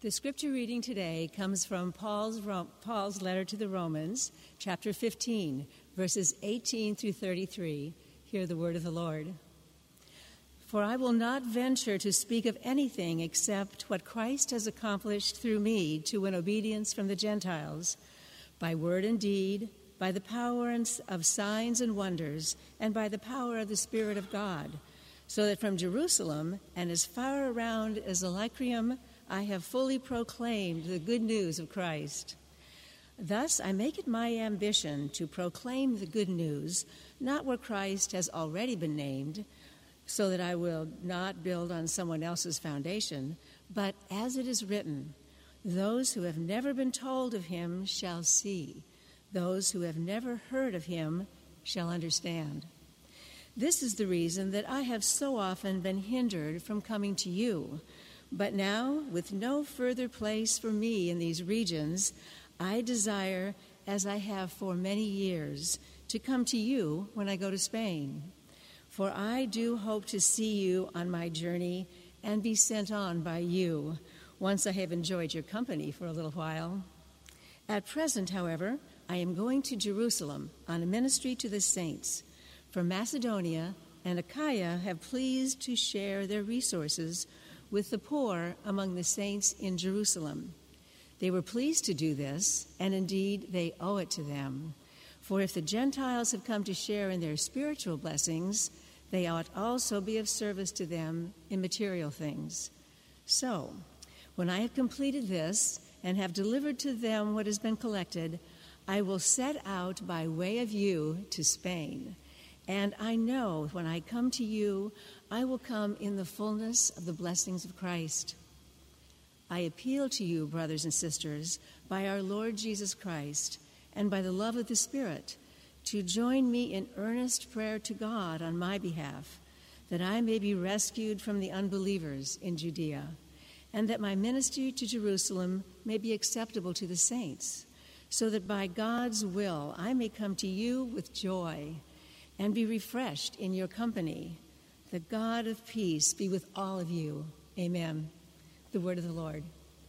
The scripture reading today comes from Paul's letter to the Romans, chapter 15, verses 18 through 33. Hear the word of the Lord. For I will not venture to speak of anything except what Christ has accomplished through me to win obedience from the Gentiles, by word and deed, by the power of signs and wonders, and by the power of the Spirit of God, so that from Jerusalem and as far around as Illyricum I have fully proclaimed the good news of Christ. Thus I make it my ambition to proclaim the good news, not where Christ has already been named, so that I will not build on someone else's foundation, but as it is written, those who have never been told of him shall see, those who have never heard of him shall understand. This is the reason that I have so often been hindered from coming to you. But now, with no further place for me in these regions, I desire, as I have for many years, to come to you when I go to Spain. For I do hope to see you on my journey and be sent on by you, once I have enjoyed your company for a little while. At present, however, I am going to Jerusalem on a ministry to the saints. For Macedonia and Achaia have pleased to share their resources with the poor among the saints in Jerusalem. They were pleased to do this, and indeed they owe it to them. For if the Gentiles have come to share in their spiritual blessings, they ought also be of service to them in material things. So, when I have completed this and have delivered to them what has been collected, I will set out by way of you to Spain. And I know when I come to you, I will come in the fullness of the blessings of Christ. I appeal to you, brothers and sisters, by our Lord Jesus Christ and by the love of the Spirit, to join me in earnest prayer to God on my behalf, that I may be rescued from the unbelievers in Judea, and that my ministry to Jerusalem may be acceptable to the saints, so that by God's will I may come to you with joy and be refreshed in your company. The God of peace be with all of you. Amen. The word of the Lord.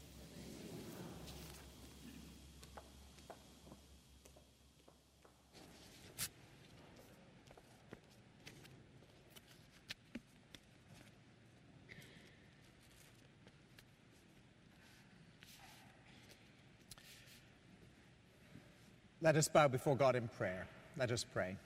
Let us bow before God in prayer. Let us pray.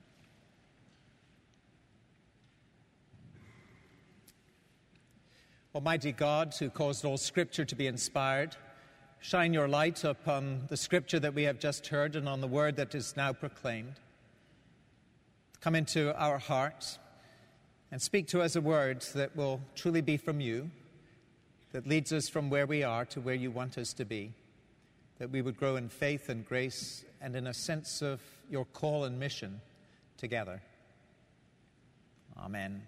Almighty God, who caused all Scripture to be inspired, shine your light upon the Scripture that we have just heard and on the word that is now proclaimed. Come into our hearts and speak to us a word that will truly be from you, that leads us from where we are to where you want us to be, that we would grow in faith and grace and in a sense of your call and mission together. Amen.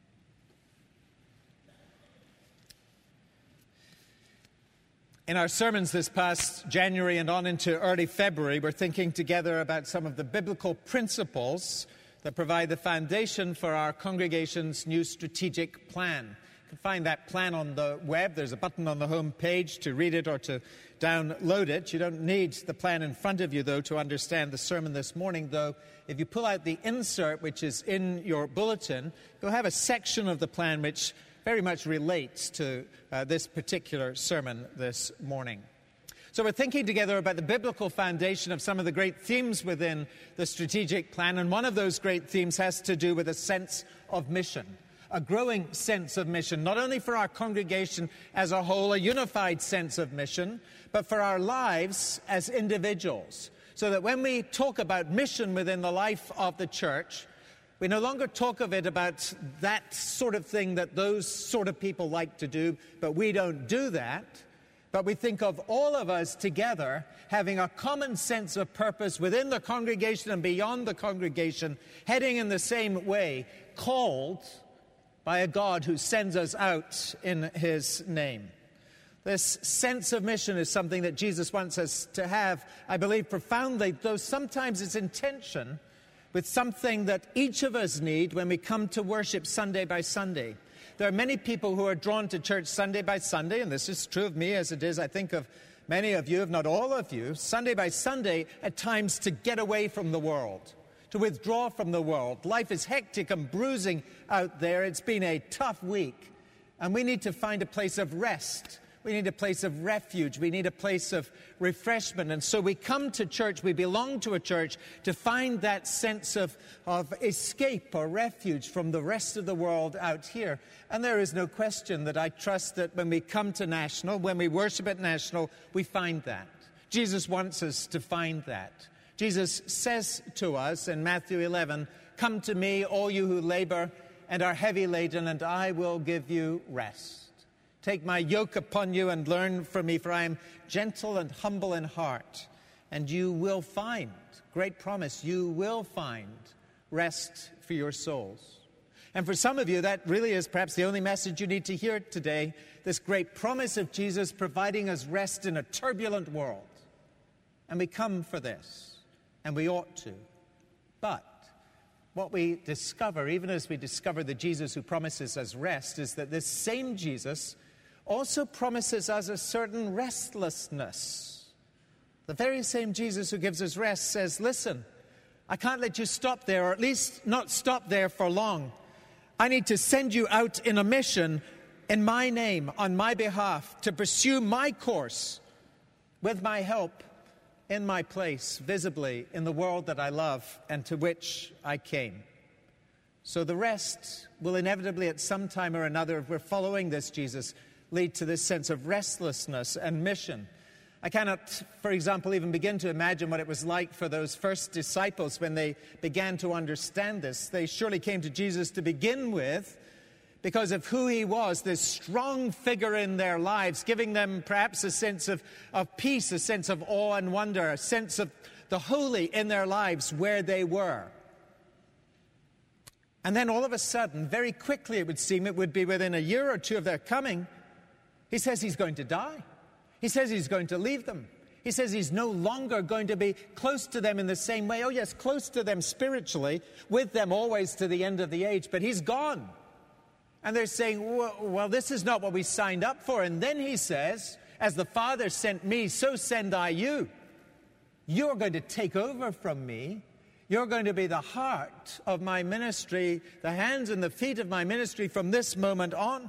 In our sermons this past January and on into early February, we're thinking together about some of the biblical principles that provide the foundation for our congregation's new strategic plan. You can find that plan on the web. There's a button on the home page to read it or to download it. You don't need the plan in front of you, though, to understand the sermon this morning, though. If you pull out the insert, which is in your bulletin, you'll have a section of the plan which very much relates to this particular sermon this morning. So we're thinking together about the biblical foundation of some of the great themes within the strategic plan, and one of those great themes has to do with a sense of mission, a growing sense of mission, not only for our congregation as a whole, a unified sense of mission, but for our lives as individuals, so that when we talk about mission within the life of the church, we no longer talk of it about that sort of thing that those sort of people like to do, but we don't do that. But we think of all of us together having a common sense of purpose within the congregation and beyond the congregation, heading in the same way, called by a God who sends us out in his name. This sense of mission is something that Jesus wants us to have, I believe, profoundly, though sometimes it's in tension with something that each of us need when we come to worship Sunday by Sunday. There are many people who are drawn to church Sunday by Sunday, and this is true of me as it is, I think, of many of you, if not all of you, Sunday by Sunday, at times to get away from the world, to withdraw from the world. Life is hectic and bruising out there. It's been a tough week, and we need to find a place of rest. We need a place of refuge. We need a place of refreshment. And so we come to church, we belong to a church to find that sense of escape or refuge from the rest of the world out here. And there is no question that I trust that when we come to National, when we worship at National, we find that. Jesus wants us to find that. Jesus says to us in Matthew 11, "Come to me, all you who labor and are heavy laden, and I will give you rest. Take my yoke upon you and learn from me, for I am gentle and humble in heart, and you will find," great promise, "you will find rest for your souls." And for some of you, that really is perhaps the only message you need to hear today, this great promise of Jesus providing us rest in a turbulent world. And we come for this, and we ought to. But what we discover, even as we discover the Jesus who promises us rest, is that this same Jesus also promises us a certain restlessness. The very same Jesus who gives us rest says, "Listen, I can't let you stop there, or at least not stop there for long. I need to send you out in a mission in my name, on my behalf, to pursue my course with my help in my place, visibly in the world that I love and to which I came." So the rest will inevitably at some time or another, if we're following this Jesus, lead to this sense of restlessness and mission. I cannot, for example, even begin to imagine what it was like for those first disciples when they began to understand this. They surely came to Jesus to begin with because of who he was, this strong figure in their lives, giving them perhaps a sense of peace, a sense of awe and wonder, a sense of the holy in their lives where they were. And then all of a sudden, very quickly it would seem, it would be within a year or two of their coming, he says he's going to die. He says he's going to leave them. He says he's no longer going to be close to them in the same way. Oh yes, close to them spiritually, with them always to the end of the age, but he's gone. And they're saying, well, this is not what we signed up for. And then he says, "As the Father sent me, so send I you. You're going to take over from me. You're going to be the heart of my ministry, the hands and the feet of my ministry from this moment on."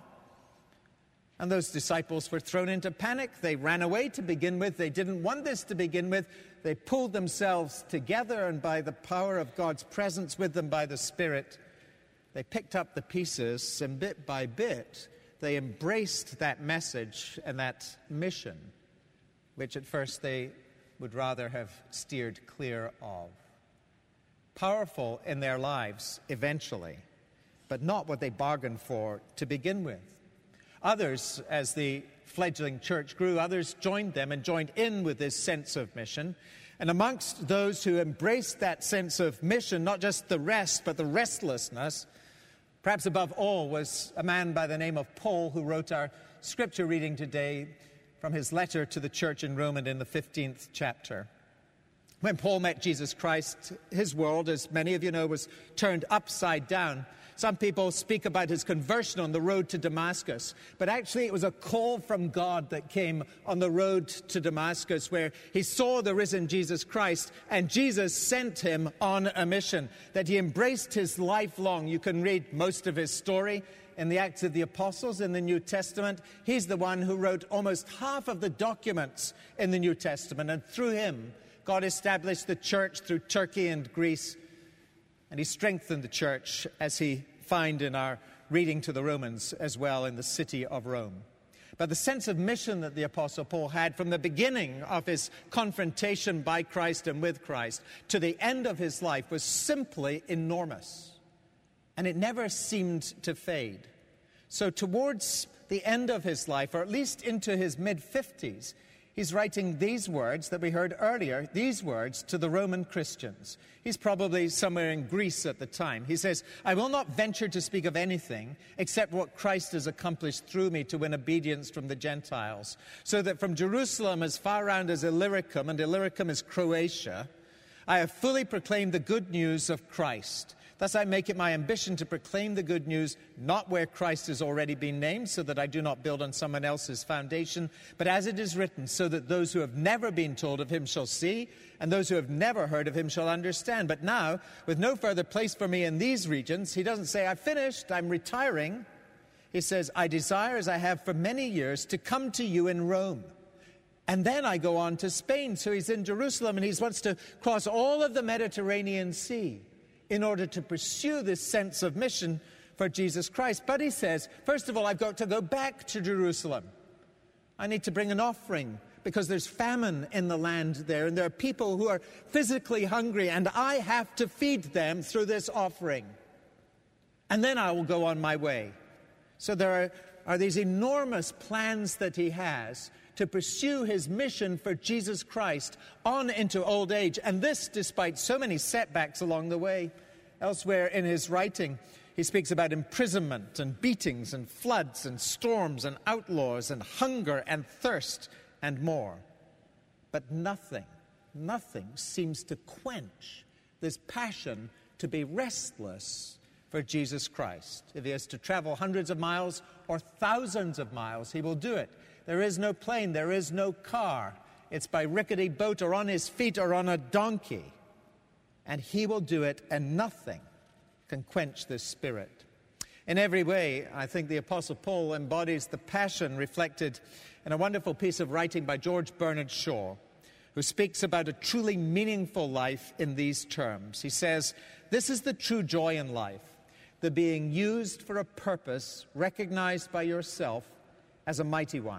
And those disciples were thrown into panic. They ran away to begin with. They didn't want this to begin with. They pulled themselves together, and by the power of God's presence with them by the Spirit, they picked up the pieces, and bit by bit, they embraced that message and that mission, which at first they would rather have steered clear of. Powerful in their lives eventually, but not what they bargained for to begin with. Others, as the fledgling church grew, others joined them and joined in with this sense of mission. And amongst those who embraced that sense of mission, not just the rest, but the restlessness, perhaps above all, was a man by the name of Paul, who wrote our scripture reading today from his letter to the church in Rome, and in the 15th chapter. When Paul met Jesus Christ, his world, as many of you know, was turned upside down. Some people speak about his conversion on the road to Damascus, but actually it was a call from God that came on the road to Damascus, where he saw the risen Jesus Christ, and Jesus sent him on a mission that he embraced his life long. You can read most of his story in the Acts of the Apostles in the New Testament. He's the one who wrote almost half of the documents in the New Testament, and through him, God established the church through Turkey and Greece. And he strengthened the church, as he find in our reading to the Romans as well, in the city of Rome. But the sense of mission that the Apostle Paul had from the beginning of his confrontation by Christ and with Christ to the end of his life was simply enormous. And it never seemed to fade. So towards the end of his life, or at least into his mid-50s, he's writing these words that we heard earlier, these words to the Roman Christians. He's probably somewhere in Greece at the time. He says, "I will not venture to speak of anything except what Christ has accomplished through me to win obedience from the Gentiles, so that from Jerusalem as far round as Illyricum, and Illyricum is Croatia, I have fully proclaimed the good news of Christ. Thus I make it my ambition to proclaim the good news, not where Christ has already been named, so that I do not build on someone else's foundation, but as it is written, so that those who have never been told of him shall see, and those who have never heard of him shall understand. But now, with no further place for me in these regions, he doesn't say, I've finished, I'm retiring. He says, I desire, as I have for many years, to come to you in Rome. And then I go on to Spain. So he's in Jerusalem, and he wants to cross all of the Mediterranean Sea in order to pursue this sense of mission for Jesus Christ. But he says, first of all, I've got to go back to Jerusalem. I need to bring an offering because there's famine in the land there, and there are people who are physically hungry, and I have to feed them through this offering. And then I will go on my way. So there are these enormous plans that he has to pursue his mission for Jesus Christ on into old age. And this despite so many setbacks along the way. Elsewhere in his writing, he speaks about imprisonment and beatings and floods and storms and outlaws and hunger and thirst and more. But nothing seems to quench this passion to be restless for Jesus Christ. If he has to travel hundreds of miles or thousands of miles, he will do it. There is no plane, there is no car. It's by rickety boat or on his feet or on a donkey. And he will do it, and nothing can quench this spirit. In every way, I think the Apostle Paul embodies the passion reflected in a wonderful piece of writing by George Bernard Shaw, who speaks about a truly meaningful life in these terms. He says, this is the true joy in life, the being used for a purpose recognized by yourself as a mighty one.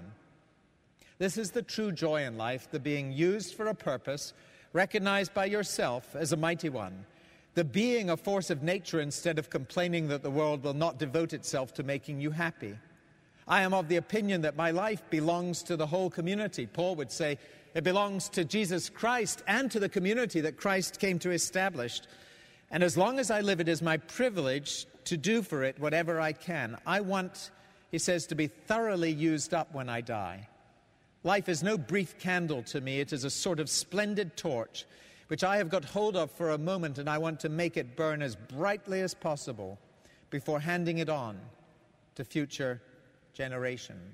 This is the true joy in life, the being used for a purpose, recognized by yourself as a mighty one, the being a force of nature instead of complaining that the world will not devote itself to making you happy. I am of the opinion that my life belongs to the whole community. Paul would say it belongs to Jesus Christ and to the community that Christ came to establish. And as long as I live, it is my privilege to do for it whatever I can. I want, he says, to be thoroughly used up when I die. Life is no brief candle to me. It is a sort of splendid torch, which I have got hold of for a moment, and I want to make it burn as brightly as possible before handing it on to future generations.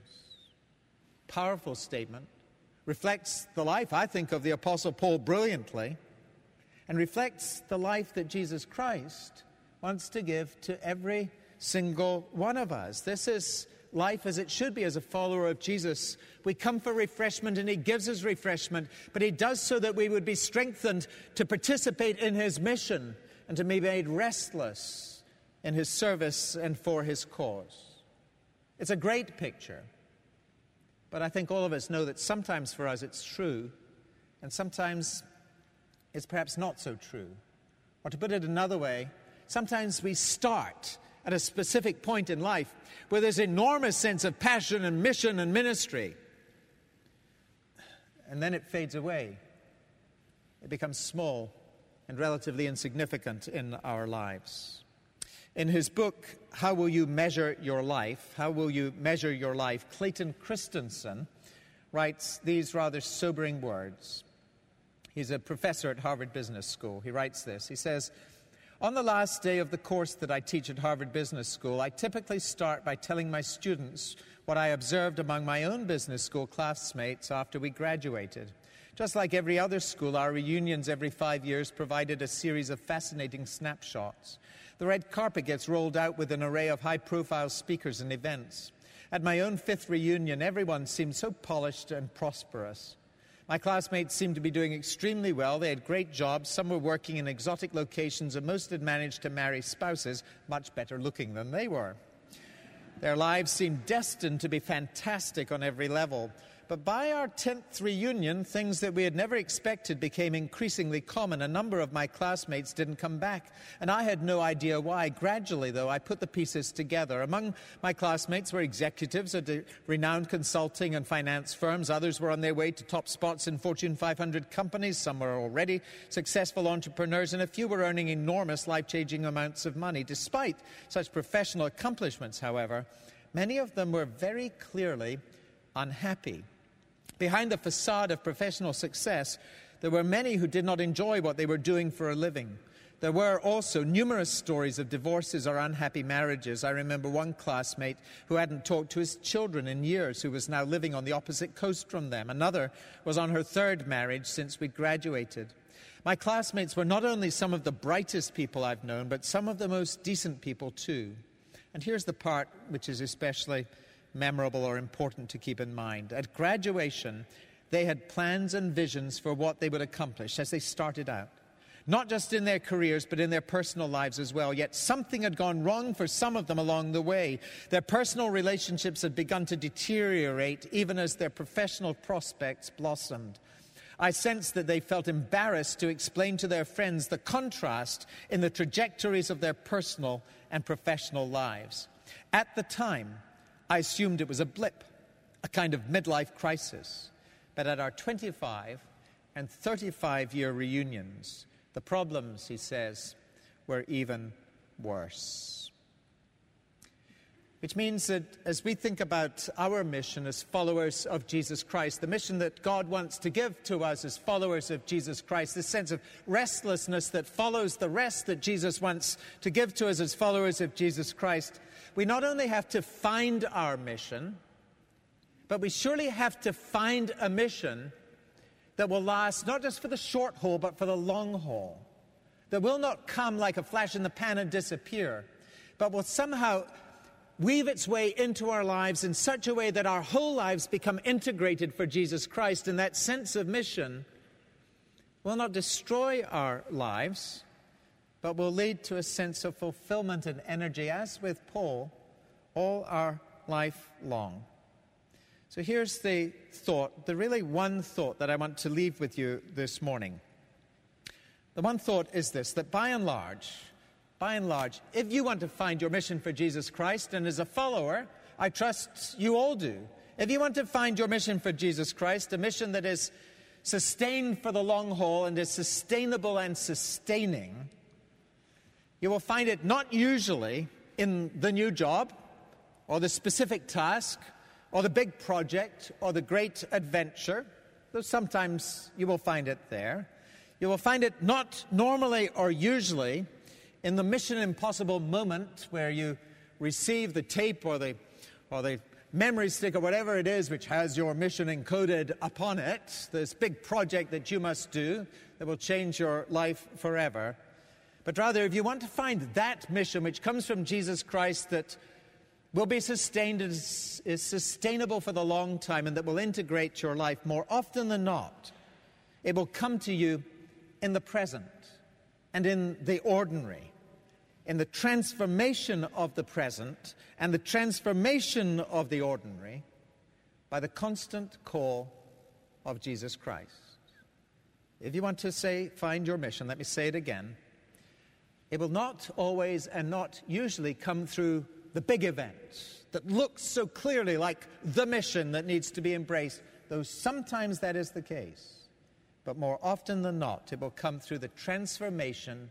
Powerful statement. Reflects the life, I think, of the Apostle Paul brilliantly, and reflects the life that Jesus Christ wants to give to every single one of us. This is life as it should be as a follower of Jesus. We come for refreshment, and he gives us refreshment, but he does so that we would be strengthened to participate in his mission and to be made restless in his service and for his cause. It's a great picture, but I think all of us know that sometimes for us it's true, and sometimes it's perhaps not so true. Or to put it another way, sometimes we start at a specific point in life where there's an enormous sense of passion and mission and ministry. And then it fades away. It becomes small and relatively insignificant in our lives. In his book, How Will You Measure Your Life? How Will You Measure Your Life? Clayton Christensen writes these rather sobering words. He's a professor at Harvard Business School. He writes this. He says, on the last day of the course that I teach at Harvard Business School, I typically start by telling my students what I observed among my own business school classmates after we graduated. Just like every other school, our reunions every 5 years provided a series of fascinating snapshots. The red carpet gets rolled out with an array of high-profile speakers and events. At my own 5th reunion, everyone seemed so polished and prosperous. My classmates seemed to be doing extremely well. They had great jobs. Some were working in exotic locations, and most had managed to marry spouses much better looking than they were. Their lives seemed destined to be fantastic on every level. But by our 10th reunion, things that we had never expected became increasingly common. A number of my classmates didn't come back, and I had no idea why. Gradually, though, I put the pieces together. Among my classmates were executives at renowned consulting and finance firms. Others were on their way to top spots in Fortune 500 companies. Some were already successful entrepreneurs, and a few were earning enormous, life-changing amounts of money. Despite such professional accomplishments, however, many of them were very clearly unhappy. Behind the facade of professional success, there were many who did not enjoy what they were doing for a living. there were also numerous stories of divorces or unhappy marriages. I remember one classmate who hadn't talked to his children in years, who was now living on the opposite coast from them. Another was on her third marriage since we graduated. My classmates were not only some of the brightest people I've known, but some of the most decent people too. And here's the part which is especially memorable or important to keep in mind. At graduation, they had plans and visions for what they would accomplish as they started out. Not just in their careers, but in their personal lives as well. Yet something had gone wrong for some of them along the way. Their personal relationships had begun to deteriorate even as their professional prospects blossomed. I sensed that they felt embarrassed to explain to their friends the contrast in the trajectories of their personal and professional lives. At the time, I assumed it was a blip, a kind of midlife crisis. But at our 25 and 35-year reunions, the problems, he says, were even worse. Which means that as we think about our mission as followers of Jesus Christ, the mission that God wants to give to us as followers of Jesus Christ, this sense of restlessness that follows the rest that Jesus wants to give to us as followers of Jesus Christ, we not only have to find our mission, but we surely have to find a mission that will last not just for the short haul, but for the long haul. That will not come like a flash in the pan and disappear, but will somehow weave its way into our lives in such a way that our whole lives become integrated for Jesus Christ. And that sense of mission will not destroy our lives, but will lead to a sense of fulfillment and energy, as with Paul, all our life long. So here's the thought, the really one thought that I want to leave with you this morning. The one thought is this, that by and large, if you want to find your mission for Jesus Christ, and as a follower, I trust you all do, if you want to find your mission for Jesus Christ, a mission that is sustained for the long haul and is sustainable and sustaining, you will find it not usually in the new job or the specific task or the big project, or the great adventure, though sometimes you will find it there. You will find it not normally or usually in the Mission Impossible moment where you receive the tape or the memory stick or whatever it is which has your mission encoded upon it, this big project that you must do that will change your life forever. But rather, if you want to find that mission which comes from Jesus Christ that will be sustained, is sustainable for the long time, and that will integrate your life, more often than not, it will come to you in the present and in the ordinary, in the transformation of the present and the transformation of the ordinary by the constant call of Jesus Christ. If you want to find your mission, let me say it again. It will not always and not usually come through the big event that looks so clearly like the mission that needs to be embraced, though sometimes that is the case. But more often than not, it will come through the transformation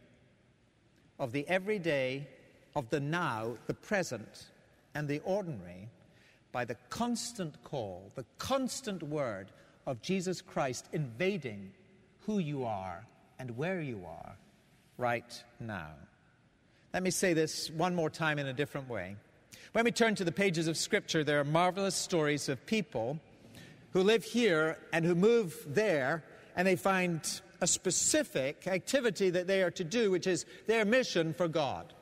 of the everyday, of the now, the present, and the ordinary by the constant call, the constant word of Jesus Christ invading who you are and where you are right now. Let me say this one more time in a different way. When we turn to the pages of Scripture, there are marvelous stories of people who live here and who move there, and they find a specific activity that they are to do, which is their mission for God.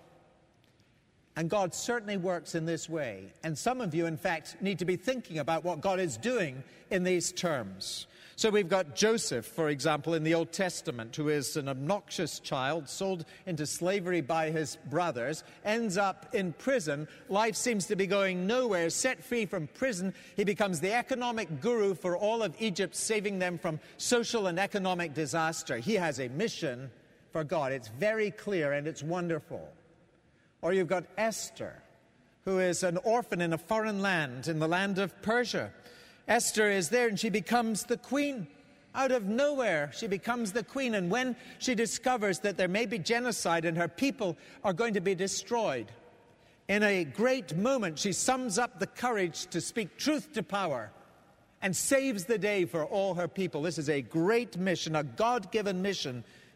And God certainly works in this way. And some of you, in fact, need to be thinking about what God is doing in these terms. So we've got Joseph, for example, in the Old Testament, who is an obnoxious child, sold into slavery by his brothers, ends up in prison. Life seems to be going nowhere. Set free from prison, he becomes the economic guru for all of Egypt, saving them from social and economic disaster. He has a mission for God. It's very clear and it's wonderful. Or you've got Esther, who is an orphan in a foreign land, in the land of Persia. Esther is there and she becomes the queen. Out of nowhere, she becomes the queen. And when she discovers that there may be genocide and her people are going to be destroyed, in a great moment, she sums up the courage to speak truth to power and saves the day for all her people. This is a great mission, a God-given mission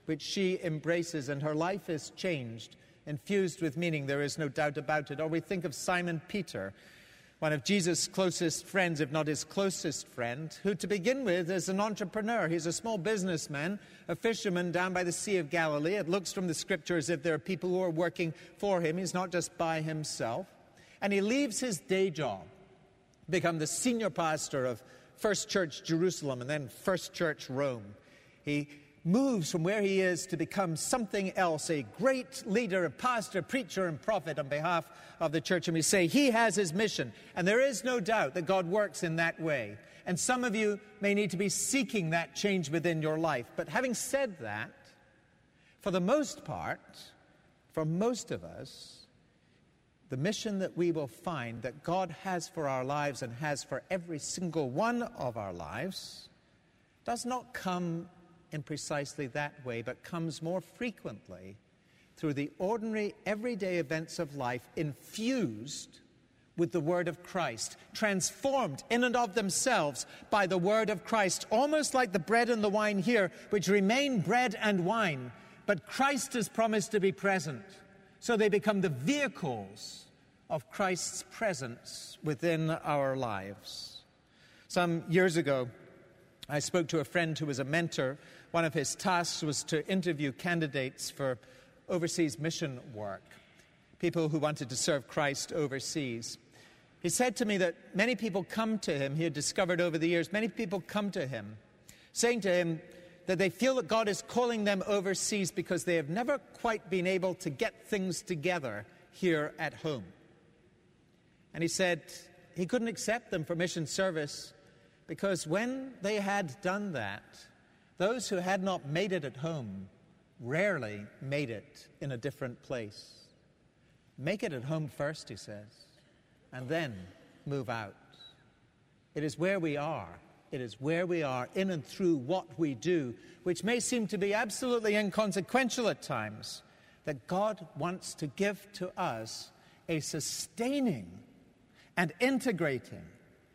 which she embraces, and her life is changed, infused with meaning, there is no doubt about it. Or we think of Simon Peter, one of Jesus' closest friends, if not his closest friend, who to begin with is an entrepreneur. He's a small businessman, a fisherman down by the Sea of Galilee. It looks from the scripture as if there are people who are working for him. He's not just by himself. And he leaves his day job, become the senior pastor of First Church Jerusalem and then First Church Rome. He moves from where he is to become something else, a great leader, a pastor, preacher, and prophet on behalf of the church. And we say he has his mission. And there is no doubt that God works in that way. And some of you may need to be seeking that change within your life. But having said that, for the most part, for most of us, the mission that we will find that God has for our lives and has for every single one of our lives does not come in precisely that way, but comes more frequently through the ordinary, everyday events of life, infused with the Word of Christ, transformed in and of themselves by the Word of Christ, almost like the bread and the wine here, which remain bread and wine, but Christ is promised to be present, so they become the vehicles of Christ's presence within our lives. Some years ago, I spoke to a friend who was a mentor. One of his tasks was to interview candidates for overseas mission work, people who wanted to serve Christ overseas. He said to me that many people come to him, he had discovered over the years, many people come to him, saying to him that they feel that God is calling them overseas because they have never quite been able to get things together here at home. And he said he couldn't accept them for mission service because when they had done that, those who had not made it at home rarely made it in a different place. Make it at home first, he says, and then move out. It is where we are. It is where we are in and through what we do, which may seem to be absolutely inconsequential at times, that God wants to give to us a sustaining and integrating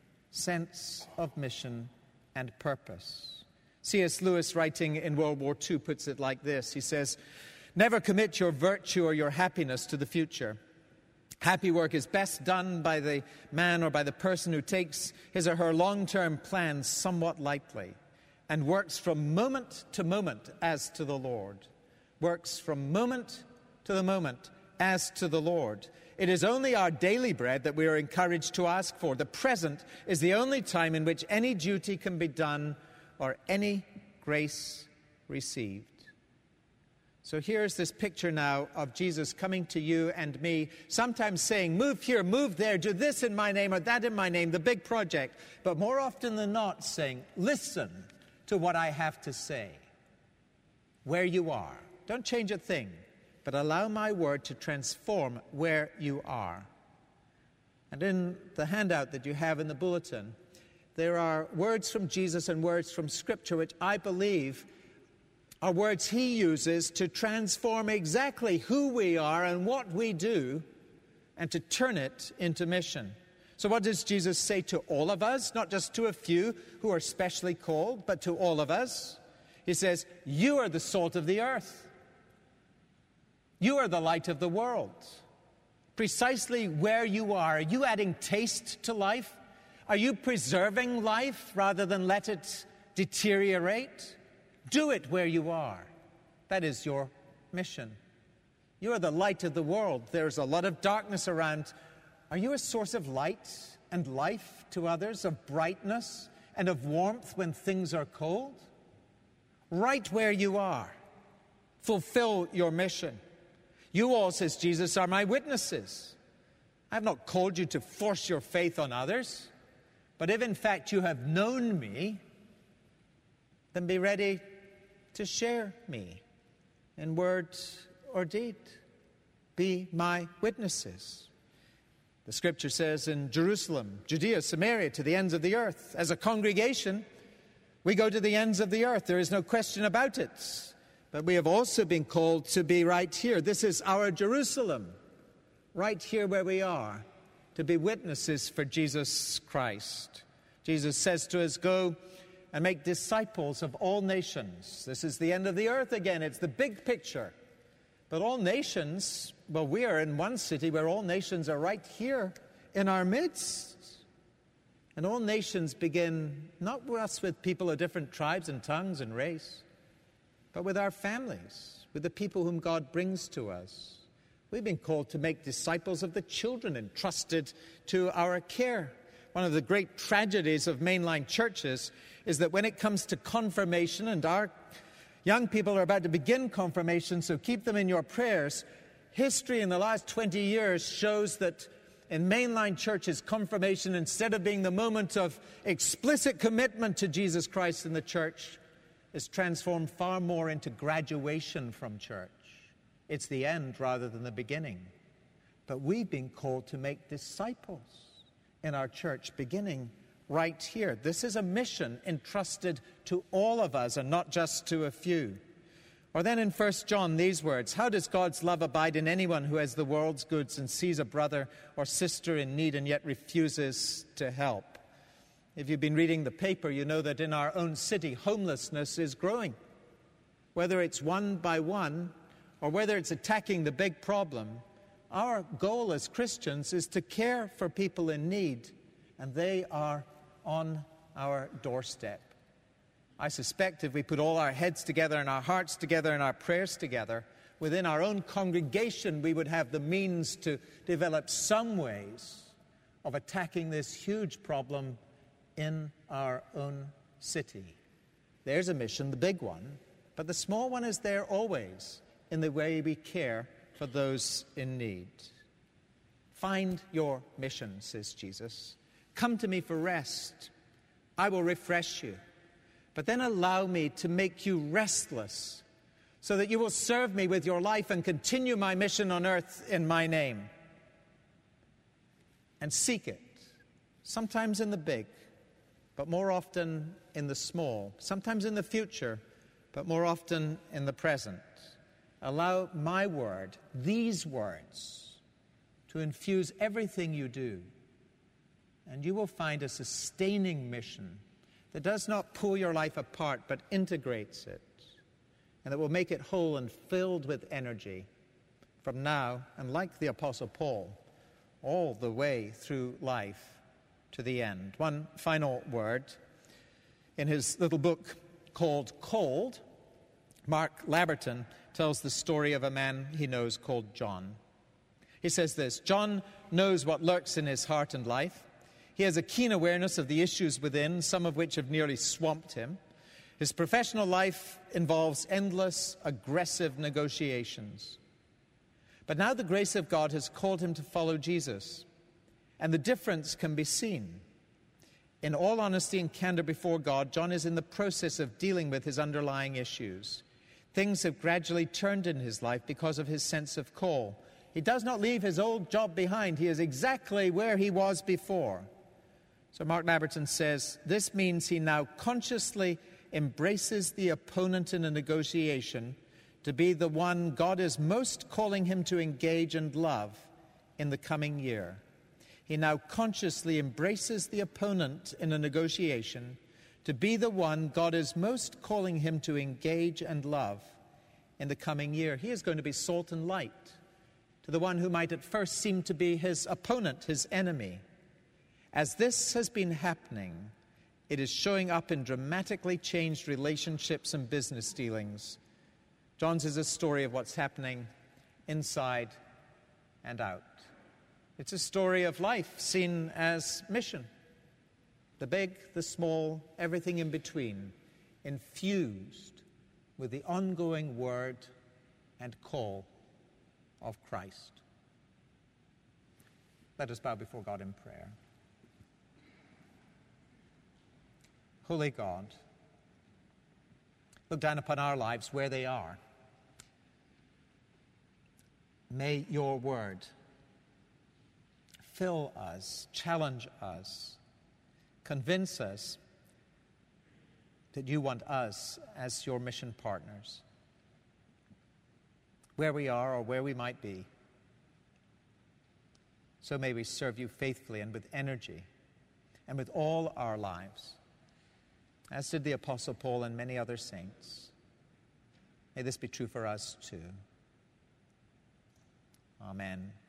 sense of mission and purpose. C.S. Lewis, writing in World War II, puts it like this. He says, "Never commit your virtue or your happiness to the future. Happy work is best done by the man or by the person who takes his or her long-term plans somewhat lightly and works from moment to moment as to the Lord. Works from moment to the moment as to the Lord. It is only our daily bread that we are encouraged to ask for. The present is the only time in which any duty can be done or any grace received." So here's this picture now of Jesus coming to you and me, sometimes saying, move here, move there, do this in my name or that in my name, the big project. But more often than not saying, listen to what I have to say. Where you are. Don't change a thing, but allow my word to transform where you are. And in the handout that you have in the bulletin, there are words from Jesus and words from Scripture which I believe are words he uses to transform exactly who we are and what we do and to turn it into mission. So what does Jesus say to all of us? Not just to a few who are specially called, but to all of us. He says, you are the salt of the earth. You are the light of the world. Precisely where you are you adding taste to life? Are you preserving life rather than let it deteriorate? Do it where you are. That is your mission. You are the light of the world. There's a lot of darkness around. Are you a source of light and life to others, of brightness and of warmth when things are cold? Right where you are, fulfill your mission. You all, says Jesus, are my witnesses. I have not called you to force your faith on others, but if in fact you have known me, then be ready to share me in word or deed. Be my witnesses. The Scripture says in Jerusalem, Judea, Samaria, to the ends of the earth. As a congregation, we go to the ends of the earth. There is no question about it. But we have also been called to be right here. This is our Jerusalem, right here where we are, to be witnesses for Jesus Christ. Jesus says to us, go and make disciples of all nations. This is the end of the earth again. It's the big picture. But all nations, well, we are in one city where all nations are right here in our midst. And all nations begin not just with people of different tribes and tongues and race, but with our families, with the people whom God brings to us. We've been called to make disciples of the children entrusted to our care. One of the great tragedies of mainline churches is that when it comes to confirmation, and our young people are about to begin confirmation, so keep them in your prayers, history in the last 20 years shows that in mainline churches, confirmation, instead of being the moment of explicit commitment to Jesus Christ in the church, is transformed far more into graduation from church. It's the end rather than the beginning. But we've been called to make disciples in our church, beginning right here. This is a mission entrusted to all of us and not just to a few. Or then in 1 John, these words, "How does God's love abide in anyone who has the world's goods and sees a brother or sister in need and yet refuses to help?" If you've been reading the paper, you know that in our own city, homelessness is growing. Whether it's one by one or whether it's attacking the big problem, our goal as Christians is to care for people in need, and they are on our doorstep. I suspect if we put all our heads together and our hearts together and our prayers together, within our own congregation we would have the means to develop some ways of attacking this huge problem in our own city. There's a mission, the big one, but the small one is there always in the way we care for those in need. Find your mission, says Jesus. Come to me for rest. I will refresh you. But then allow me to make you restless so that you will serve me with your life and continue my mission on earth in my name. And seek it, sometimes in the big, but more often in the small, sometimes in the future, but more often in the present. Allow my word, these words, to infuse everything you do, and you will find a sustaining mission that does not pull your life apart, but integrates it, and that will make it whole and filled with energy from now, and like the Apostle Paul, all the way through life to the end. One final word. In his little book called Called, Mark Labberton tells the story of a man he knows called John. He says this: John knows what lurks in his heart and life. He has a keen awareness of the issues within, some of which have nearly swamped him. His professional life involves endless, aggressive negotiations. But now the grace of God has called him to follow Jesus, and the difference can be seen. In all honesty and candor before God, John is in the process of dealing with his underlying issues. Things have gradually turned in his life because of his sense of call. He does not leave his old job behind. He is exactly where he was before. So Mark Labberton says, this means he now consciously embraces the opponent in a negotiation to be the one God is most calling him to engage and love in the coming year. He now consciously embraces the opponent in a negotiation to be the one God is most calling him to engage and love in the coming year. He is going to be salt and light to the one who might at first seem to be his opponent, his enemy. As this has been happening, it is showing up in dramatically changed relationships and business dealings. John's is a story of what's happening inside and out. It's a story of life seen as mission. The big, the small, everything in between, infused with the ongoing word and call of Christ. Let us bow before God in prayer. Holy God, look down upon our lives where they are. May your word fill us, challenge us, convince us that you want us as your mission partners, where we are or where we might be. So may we serve you faithfully and with energy and with all our lives. as did the Apostle Paul and many other saints. May this be true for us too. Amen.